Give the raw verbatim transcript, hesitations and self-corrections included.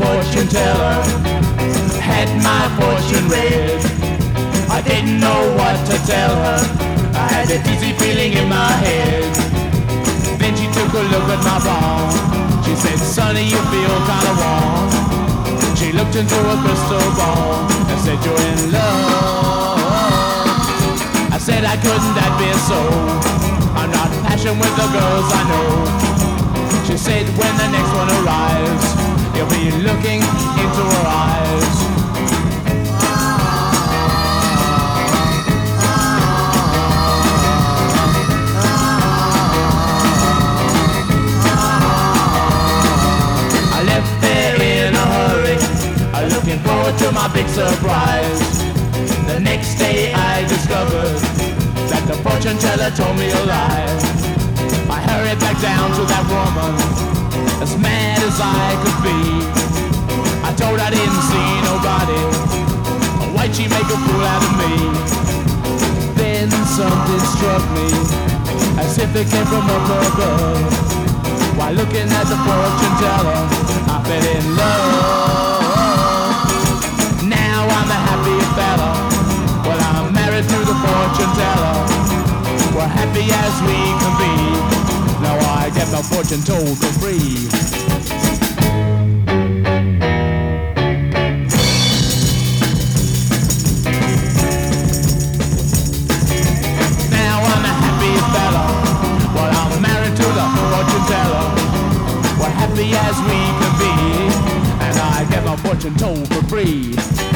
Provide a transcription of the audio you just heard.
fortune teller had my fortune read. I didn't know what to tell her. I had a dizzy feeling in my head. Then she took a look at my palm. She said, "Sonny, you feel kinda warm." She looked into a crystal ball and said, "You're in love." I said, "I couldn't that be so? I'm not passionate with the girls I know." She said, "When the next one arrives, you'll be looking into her eyes." I left there in a hurry, looking forward to my big surprise. The next day I discovered that the fortune teller told me a lie. I hurried back down to that woman, as mad as I could be. I told her I didn't see nobody. Why'd she make a fool out of me? Then something struck me, as if it came from up above. While looking at the fortune teller, I fell in love. Now I'm a happy fella. Well, I'm married to the fortune teller. We're happy as we can be. Now I get my fortune told for free. Now I'm a happy fella. Well, I'm married to the fortune teller. We're happy as we can be. And I get my fortune told for free.